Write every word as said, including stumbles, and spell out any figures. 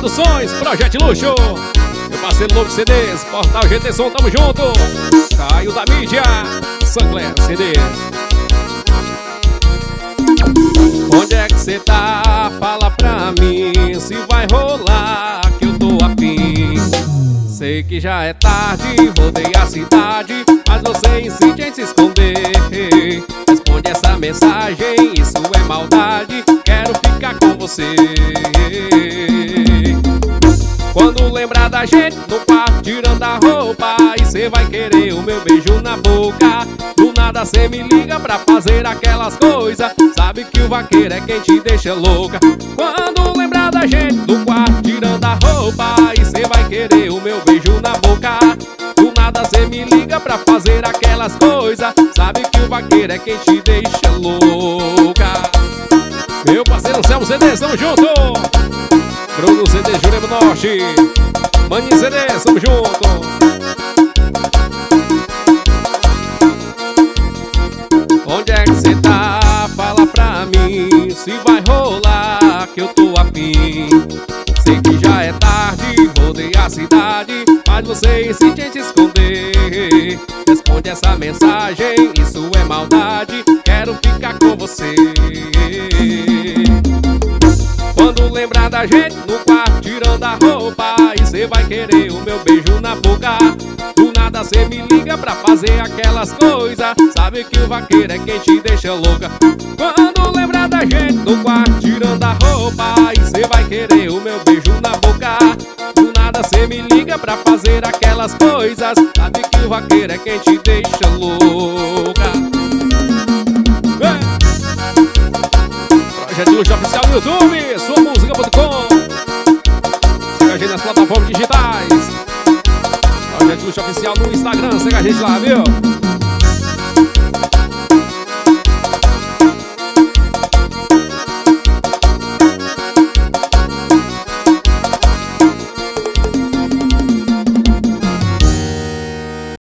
Produções, Projeto Luxo. Meu parceiro Louco C Ds, Portal G T Som, tamo junto. Caio da mídia, Sancler C Ds. Onde é que cê tá? Fala pra mim se vai rolar, que eu tô afim. Sei que já é tarde, rodei a cidade, mas você insiste em se esconder. Responde essa mensagem, isso é maldade, quero ficar com você. Quando lembrar da gente no quarto tirando a roupa, e cê vai querer o meu beijo na boca. Do nada cê me liga pra fazer aquelas coisas, sabe que o vaqueiro é quem te deixa louca. Quando lembrar da gente no quarto tirando a roupa, e cê vai querer o meu beijo na boca. Do nada cê me liga pra fazer aquelas coisas, sabe que o vaqueiro é quem te deixa louca. Meu parceiro Selmo C Ds, tamo junto. Bruno C Ds, Jurema Norte, Maninho C Ds, tamo junto. Onde é que cê tá? Fala pra mim se vai rolar, que eu tô afim. Sei que já é tarde, rodei a cidade, mas você insiste em se esconder. Responde essa mensagem, isso é maldade, quero ficar com você. Quando lembrar da gente no quarto tirando a roupa, e cê vai querer o meu beijo na boca. Do nada cê me liga pra fazer aquelas coisas, sabe que o vaqueiro é quem te deixa louca. Quando lembrar da gente no quarto tirando a roupa, e cê vai querer o meu beijo na boca. Do nada cê me liga pra fazer aquelas coisas, sabe que o vaqueiro é quem te deixa louca. Projeto Luxo Oficial no YouTube, sua música ponto com. Siga a gente nas plataformas digitais. Projeto Luxo Oficial no Instagram, segue a gente lá, viu?